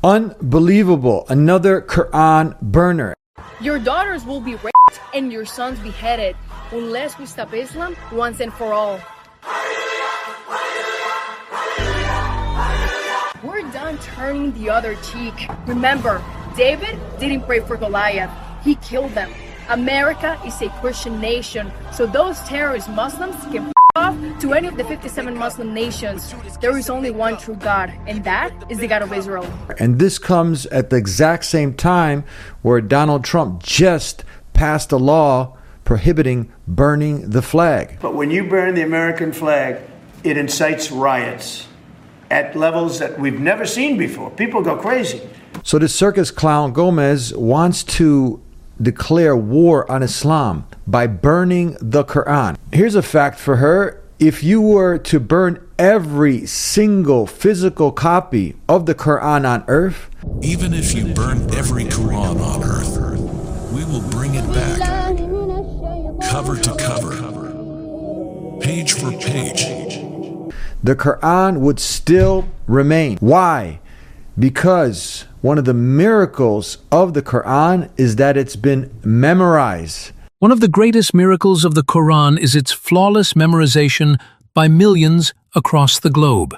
Unbelievable. Another Quran burner. Your daughters will be raped and your sons beheaded unless we stop Islam once and for all. We're done turning the other cheek. Remember, David didn't pray for Goliath. He killed them. America is a Christian nation, so those terrorist Muslims can f*** off to any of the 57 Muslim nations. There is only one true God, and that is the God of Israel. And this comes at the exact same time where Donald Trump just passed a law prohibiting burning the flag. But when you burn the American flag, it incites riots at levels that we've never seen before. People go crazy. So the circus clown Gomez wants to declare war on Islam by burning the Quran. Here's a fact for her. If you were to burn every single physical copy of the Quran on earth, even if you burn every Quran on earth, we will bring it back, cover to cover, page for page. The Quran would still remain. Why? Because one of the miracles of the Quran is that it's been memorized. One of the greatest miracles of the Quran is its flawless memorization by millions across the globe.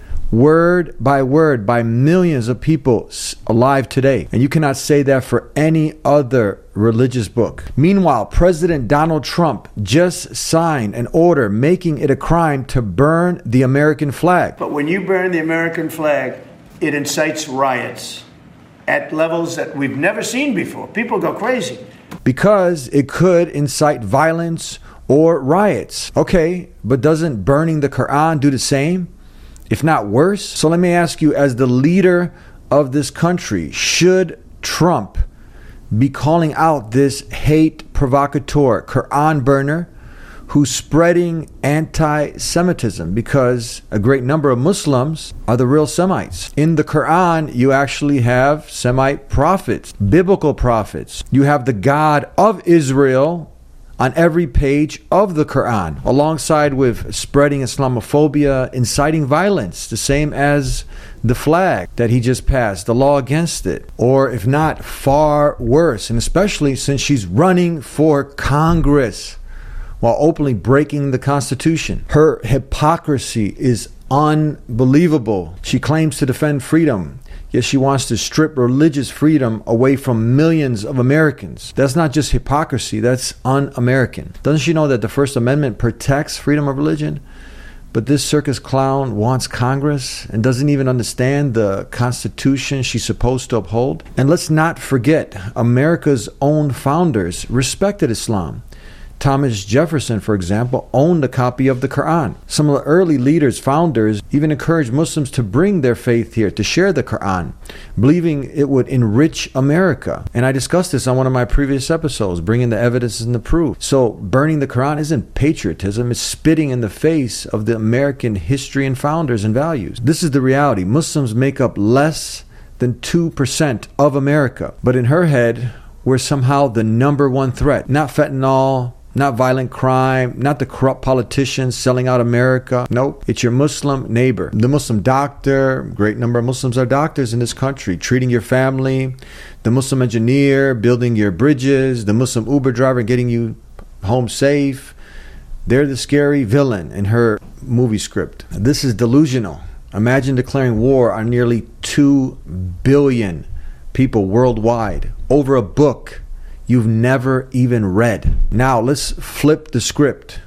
Word by millions of people alive today. And you cannot say that for any other religious book. Meanwhile, President Donald Trump just signed an order making it a crime to burn the American flag. But when you burn the American flag, it incites riots at levels that we've never seen before. People go crazy. Because it could incite violence or riots. Okay, but doesn't burning the Quran do the same, if not worse? So let me ask you, as the leader of this country, should Trump be calling out this hate provocateur, Quran burner, who's spreading anti-Semitism? Because a great number of Muslims are the real Semites. In the Quran, you actually have Semite prophets, biblical prophets. You have the God of Israel on every page of the Quran, alongside with spreading Islamophobia, inciting violence, the same as the flag that he just passed, the law against it. Or if not, far worse, and especially since she's running for Congress while openly breaking the Constitution. Her hypocrisy is unbelievable. She claims to defend freedom, yet she wants to strip religious freedom away from millions of Americans. That's not just hypocrisy, that's un-American. Doesn't she know that the First Amendment protects freedom of religion? But this circus clown wants Congress and doesn't even understand the Constitution she's supposed to uphold. And let's not forget, America's own founders respected Islam. Thomas Jefferson, for example, owned a copy of the Quran. Some of the early leaders, founders, even encouraged Muslims to bring their faith here, to share the Quran, believing it would enrich America. And I discussed this on one of my previous episodes, bringing the evidence and the proof. So burning the Quran isn't patriotism, it's spitting in the face of the American history and founders and values. This is the reality. Muslims make up less than 2% of America. But in her head, we're somehow the number one threat. Not fentanyl, not violent crime, not the corrupt politicians selling out America. Nope, it's your Muslim neighbor. The Muslim doctor, great number of Muslims are doctors in this country, treating your family. The Muslim engineer, building your bridges. The Muslim Uber driver, getting you home safe. They're the scary villain in her movie script. This is delusional. Imagine declaring war on nearly 2 billion people worldwide over a book you've never even read. Now let's flip the script.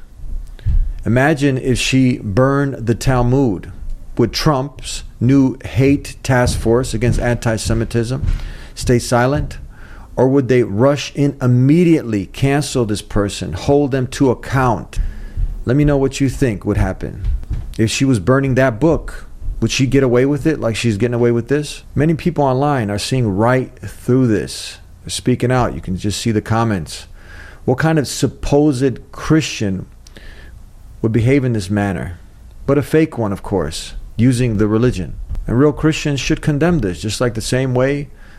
Imagine if she burned the Talmud. Would Trump's new hate task force against anti-Semitism stay silent? Or would they rush in immediately, cancel this person, hold them to account? Let me know what you think would happen. If she was burning that book, would she get away with it like she's getting away with this? Many people online are seeing right through this. They're speaking out. You can just see the comments. What kind of supposed Christian would behave in this manner? But a fake one, of course, using the religion. And real Christians should condemn this, just like the same way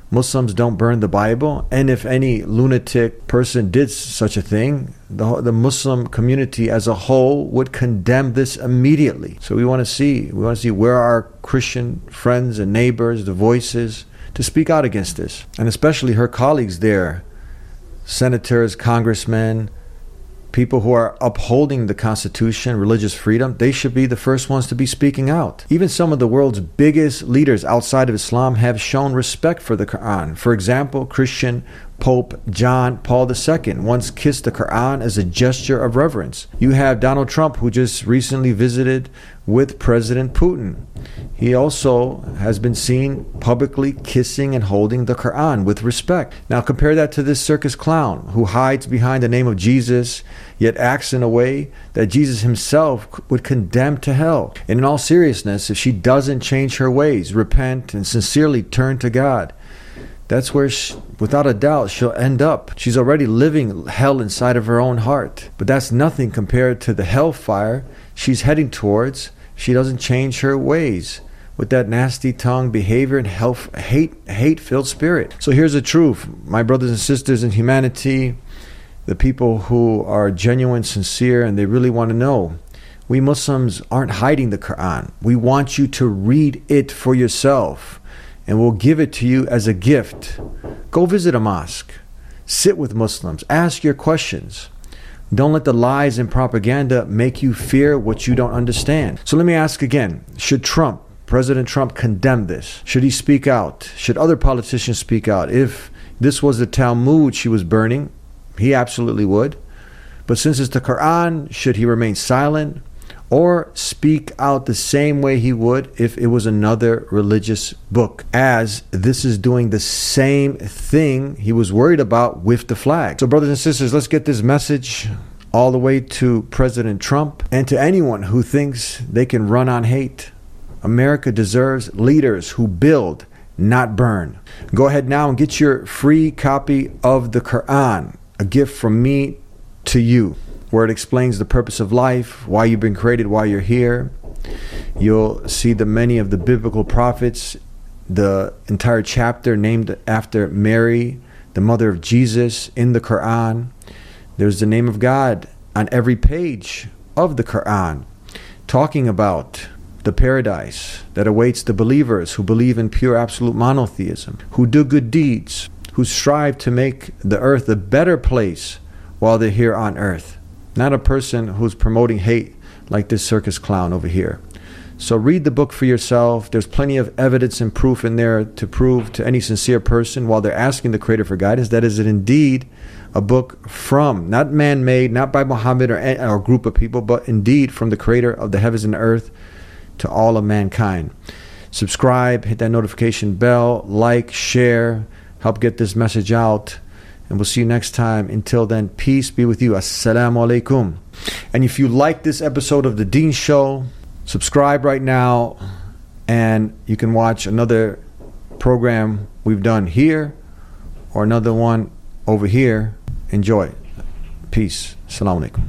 Muslims don't burn the Bible. And if any lunatic person did such a thing, the Muslim community as a whole would condemn this immediately. So we want to see where our Christian friends and neighbors, the voices, to speak out against this. And especially her colleagues there, senators, congressmen, people who are upholding the Constitution, religious freedom, they should be the first ones to be speaking out. Even some of the world's biggest leaders outside of Islam have shown respect for the Quran. For example, Christian Pope John Paul II once kissed the Quran as a gesture of reverence. You have Donald Trump, who just recently visited with President Putin. He also has been seen publicly kissing and holding the Quran with respect. Now compare that to this circus clown who hides behind the name of Jesus, yet acts in a way that Jesus himself would condemn to hell. And in all seriousness, if she doesn't change her ways, repent, and sincerely turn to God, that's where, without a doubt, she'll end up. She's already living hell inside of her own heart. But that's nothing compared to the hellfire she's heading towards. She doesn't change her ways with that nasty tongue, behavior, and hate-filled spirit. So here's the truth, my brothers and sisters in humanity, the people who are genuine, sincere, and they really want to know. We Muslims aren't hiding the Quran. We want you to read it for yourself, and we'll give it to you as a gift. Go visit a mosque. Sit with Muslims. Ask your questions. Don't let the lies and propaganda make you fear what you don't understand. So let me ask again. Should President Trump, condemn this? Should he speak out? Should other politicians speak out? If this was the Talmud she was burning, he absolutely would. But since it's the Quran, should he remain silent or speak out the same way he would if it was another religious book, as this is doing the same thing he was worried about with the flag? So brothers and sisters, let's get this message all the way to President Trump and to anyone who thinks they can run on hate. America deserves leaders who build, not burn. Go ahead now and get your free copy of the Quran, a gift from me to you, where it explains the purpose of life, why you've been created, why you're here. You'll see the many of the biblical prophets, the entire chapter named after Mary, the mother of Jesus, in the Quran. There's the name of God on every page of the Quran, talking about the paradise that awaits the believers who believe in pure absolute monotheism, who do good deeds, who strive to make the earth a better place while they're here on earth. Not a person who's promoting hate like this circus clown over here. So read the book for yourself. There's plenty of evidence and proof in there to prove to any sincere person while they're asking the Creator for guidance that is it indeed a book from, not man-made, not by Muhammad or a group of people, but indeed from the Creator of the heavens and earth to all of mankind. Subscribe, hit that notification bell, like, share, help get this message out. And we'll see you next time. Until then, peace be with you. Assalamu alaikum. And if you like this episode of The Deen Show, subscribe right now. And you can watch another program we've done here or another one over here. Enjoy. Peace. Assalamu alaikum.